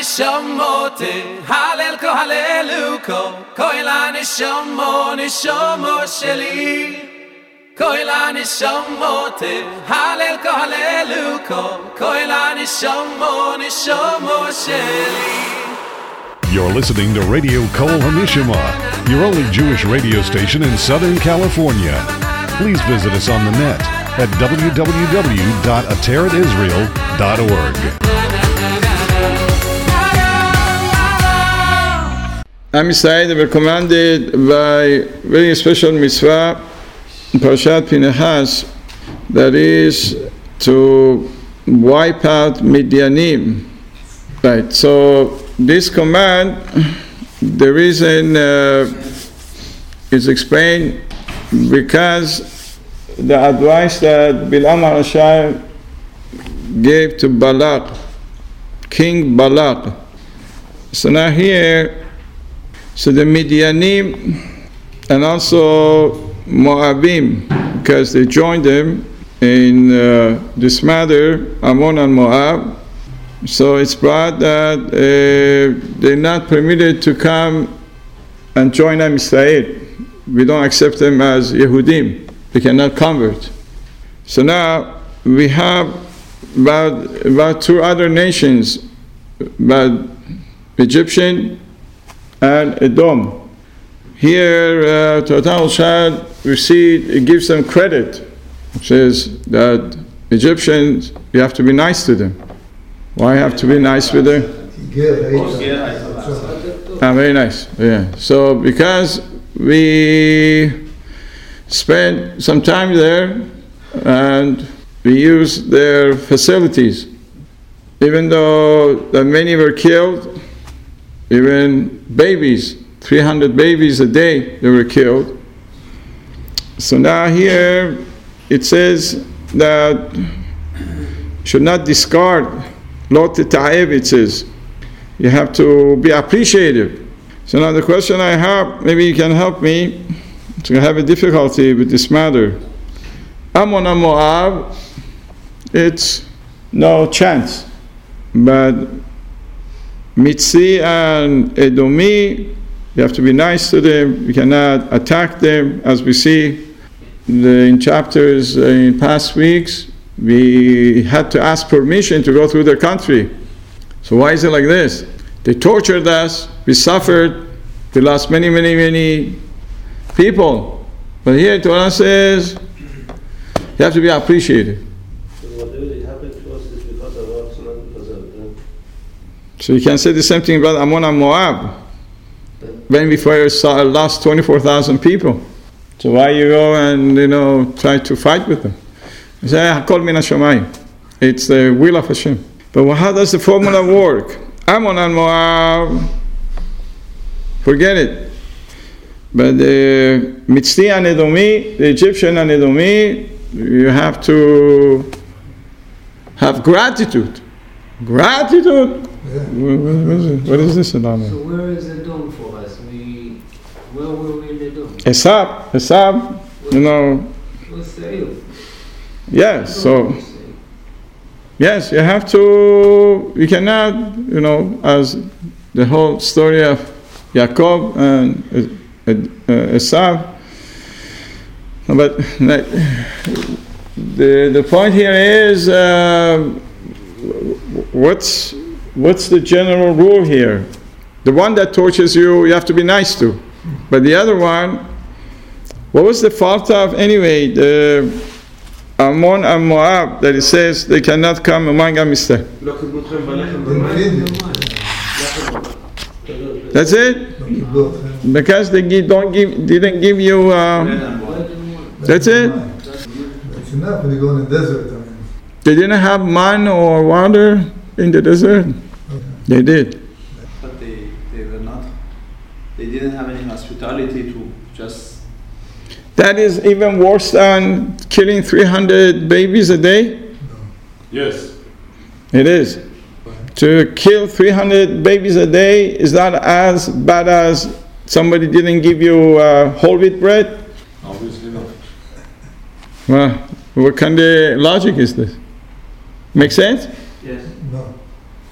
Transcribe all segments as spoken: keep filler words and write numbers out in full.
nishamote halel ko haleluko koila nishamo nishamo sheli koila nishamote halel ko haleluko koila nishamo nishamo sheli. You're listening to Radio Kol Hanishma, your only Jewish radio station in Southern California. Please visit us on the net at w w w dot ateret israel dot org. Am Yisrael were commanded by very special mitzvah in Parashat Pinchas, that is to wipe out Midianim. Right, so this command, the reason uh, is explained because the advice that Bilam HaRasha gave to Balak, King Balak. So now here, so the Midianim and also Moabim, because they joined them in uh, this matter, Ammon and Moab. So it's brought that uh, they're not permitted to come and join Am Yisrael. We don't accept them as Yehudim. They cannot convert. So now we have about, about two other nations, about Egyptian and Edom. Here, uh, Total Shad, we see it gives them credit. It says that Egyptians, you have to be nice to them. Why have to be nice with them? Ah, very nice. Yeah. So because we spent some time there and we used their facilities, even though that many were killed, even babies, three hundred babies a day they were killed. So now here it says that should not discard. Lot Ta'ev, it says. You have to be appreciative. So now the question I have, maybe you can help me, to have a difficulty with this matter. Ammon and Moab, it's no chance. But Mitzi and Edomi, you have to be nice to them. You cannot attack them. As we see the, in chapters uh, in past weeks, we had to ask permission to go through their country. So why is it like this? They tortured us, we suffered, we lost many, many, many people. But here Torah says, you have to be appreciated. So whatever it happened to us is because of us, not because of them. So you can say the same thing about Ammon and Moab. When before saw lost twenty-four thousand people. So why you go and, you know, try to fight with them? It's the will of Hashem. But how does the formula work? Ammon and Moab, forget it. But the Mitzri and Edomi, the Egyptian and Edomi, you have to have gratitude. Gratitude? Yeah. What is it? What is this about? So where is Edom for us? We, where were we in Edom? Esab, Esab, you know. What's Seir? Yes, so, yes, you have to, you cannot, you know, as the whole story of Yaakov and uh, Esau. But the the point here is, uh, what's what's the general rule here? The one that tortures you, you have to be nice to. But the other one, what was the fault of, anyway, the Ammon and Moab, that it says they cannot come among Am Yisrael. That's it? Because they give, don't give, didn't give you, uh, that's it? It's enough when you go in the desert. I mean. They didn't have man or water in the desert? Okay. They did. But they, they were not, they didn't have any hospitality to just... That is even worse than killing three hundred babies a day? No. Yes. It is. To kill three hundred babies a day is not as bad as somebody didn't give you uh, whole wheat bread? Obviously not. Well, what kind of logic is this? Make sense? Yes. No.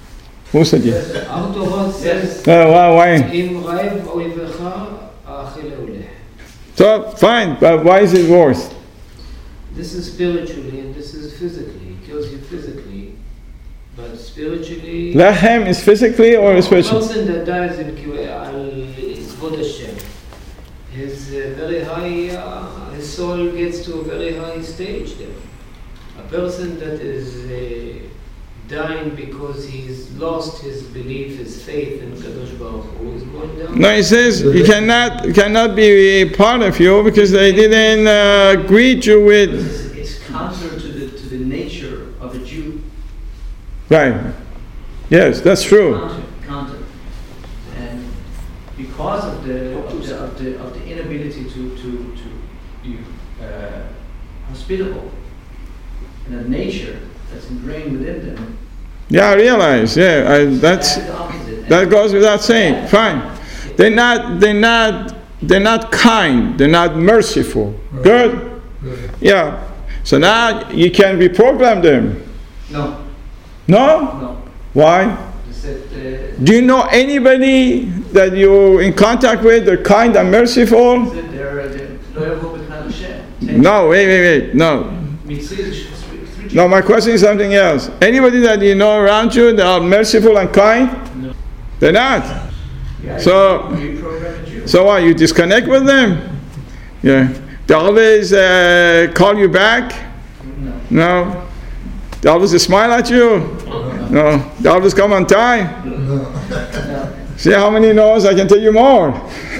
Who said yes? Autobot says, Uh, why? why? "Im ra'ev oivecha achile uleh." So, fine, but why is it worse? This is spiritually and this is physically. It kills you physically, but spiritually. Lechem is physically or a spiritually? person that dies in Kvod Hashem, his uh, very high, uh, his soul gets to a very high stage there. A person that is uh, dying because he's lost his belief, his faith in Kadosh Baruch Hu is going down. No, he says you cannot cannot be a part of you because they didn't uh, greet you with. It's, it's counter to the to the nature of a Jew. Right. Yes, that's true. Counter, counter. And because of the of the of the, of the inability to to to be uh, hospitable and a nature that's ingrained within them. Yeah, I realize. Yeah, I, that's that goes without saying. Fine. They're not. They're not. They're not kind. They're not merciful. Right. Good. Right. Yeah. So now you can reprogram them. No, No. no. Why? They said, uh, Do you know anybody that you're in contact with? They're kind and merciful. they said they're they're loyal with Hashem. No. Wait. Wait. Wait. No. No, my question is something else. Anybody that you know around you that are merciful and kind? No. They're not. Yeah, So- you reprogram a Jew. So what? You disconnect with them? Yeah. They always uh, call you back? No. No. They always smile at you? No. They always come on time? No. No. See how many knows? I can tell you more.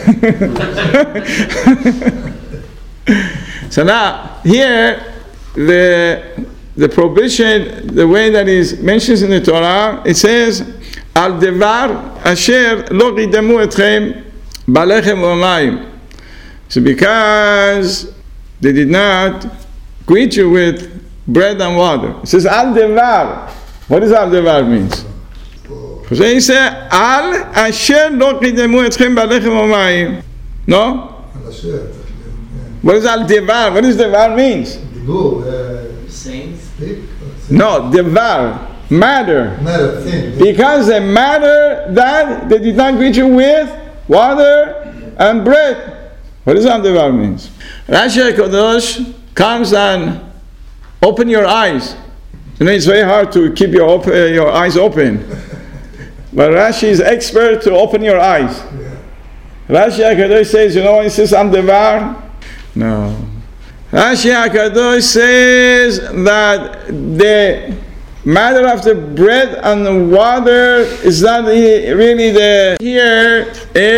So now, here, the the prohibition, the way that is mentioned in the Torah, it says, Al devar asher lo qidamu etchem balechem u'mayim. So because they did not greet you with bread and water. It says al devar. What does al devar means? So he said, Al asher lo qidamu etchem balechem u'mayim. No? על השם. What does al devar? What does devar means? דיבור, Saints. speak. No, devar, matter. matter, thing. Because they matter that they did not greet you with water and bread. What does al devar means? Rashi HaKadosh comes and open your eyes. You know, it's very hard to keep your op- uh, your eyes open. But Rashi is expert to open your eyes. Yeah. Rashi HaKadosh says, you know when he says al devar? No. Rashi HaKadosh says that the matter of the bread and the water is not really the here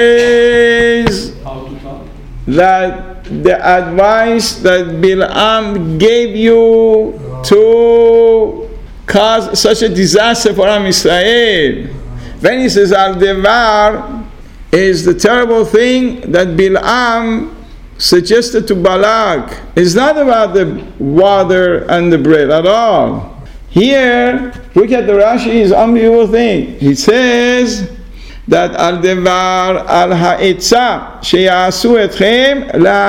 is How to talk? that the advice that Bilam gave you to cause such a disaster for Am Yisrael. When he says al devar is the terrible thing that Bilam suggested to Balak. It's not about the water and the bread at all. Here, look at the Rashi's unbelievable thing. He says that al devar al ha'etza sheyasu etchem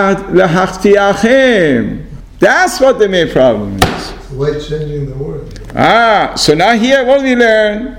lahachtiachem. That's what the main problem is. It's the way changing the word. Ah, so now here what do we learn?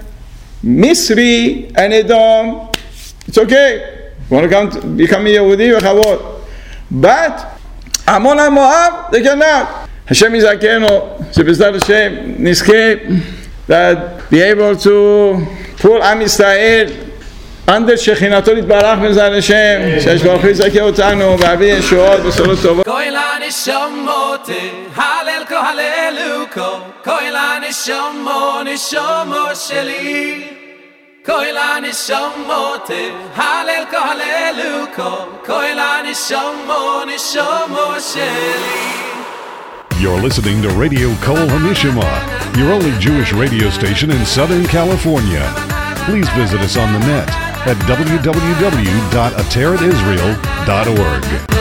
Misri and Edom, it's okay. You want to come to become a Yehudi, v'chavod. But Ammon and Moab, they cannot. Hashem Yizakenu, Shebezrat Hashem, Nizke, that be able to pull Am Yisrael under Shechinato Yitbarach B'ezrat Hashem, Shesh Baruch Hu Yizakeh otanu, v'avi Yeshuot v'solut tovot. Koi la nishamote, halel ko haleluko. Koi la nishamo, nishamo sheli. Koi la nishamote, halel ko haleluko. Koi la nishamo, nishamo sheli. You're listening to Radio Kol HaNishama, your only Jewish radio station in Southern California. Please visit us on the net at w w w dot ateret israel dot org.